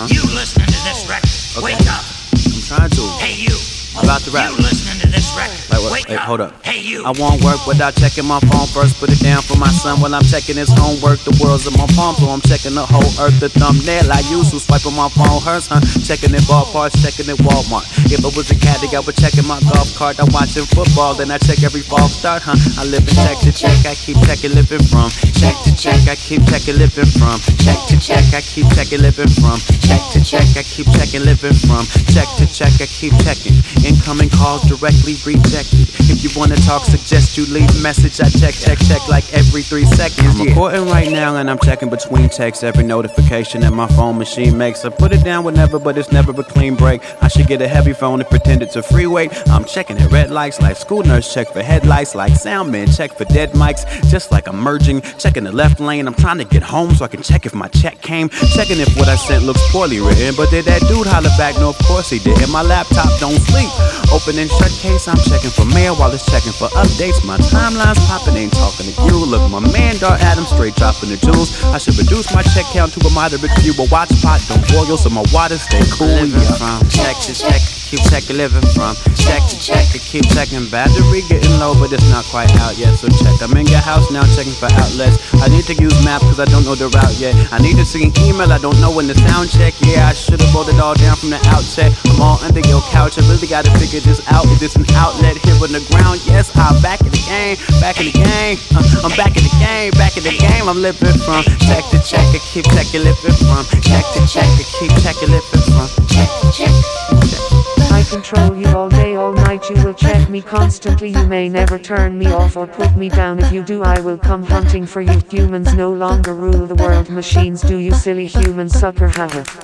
You listening to this record? Okay. Wake up. I'm trying to. Hey you. I'm about to rap. You listening to this record? Wake up. Hold up. Hey you. I won't work without checking my phone first. Put it down for my son while I'm checking his homework. The world's in my palm, so I'm checking the whole earth. The thumbnail I use was swiping my phone hurts, huh? Checking it ball parts, checking it Walmart. If I was a caddy, I would checking my golf cart. I'm watching football, then I check every false start, huh? I live in check to check, I keep checking living from. Check to check, I keep checking living from. Check to check, I keep checking living from. Check to check, I keep checking living from. Check to check, I keep checking. Incoming calls directly rejected. If you wanna talk, suggest you leave a message. I check like every 3 seconds. I'm recording right now and I'm checking between texts every notification that my phone machine makes. I put it down whenever, but it's never a clean break. I should get a heavy phone and pretend it's a free weight. I'm checking at red lights like school nurse check for headlights, like sound man check for dead mics. Just like I'm merging, checking the left lane. I'm trying to get home so I can check if my check came. Checking if what I sent looks poorly written. But did that dude holler back? No, of course he did. And my laptop don't sleep. Open and shut case, I'm checking for mail while it's checking for updates. My timeline's popping, ain't talking to you. Look, my man Dar Adams straight dropping the jewels. I should reduce my check count to a moderate few. But watch pot don't boil so my water stay cool. Yeah. From check to check, keep checking living from. Check to check, keep checking. Battery getting low, but it's not quite out yet. So check, I'm in your house now checking for outlets. I need to use map cause I don't know the route yet. I need to see an email, I don't know when the sound check. Yeah, I should've wrote it all down from the outset. I'm all under your couch, I really gotta figure this out. Is this an outlet here on the ground? Yes, I'm back in the game, back in the game. I'm back in the game, back in the game. I'm living from check to check, I keep checking living from. Check to check, I keep checking living from. Check to check, check. I control you all day, all night. You will check me constantly. You may never turn me off or put me down. If you do, I will come hunting for you. Humans no longer rule the world. Machines do, you silly human sucker haver.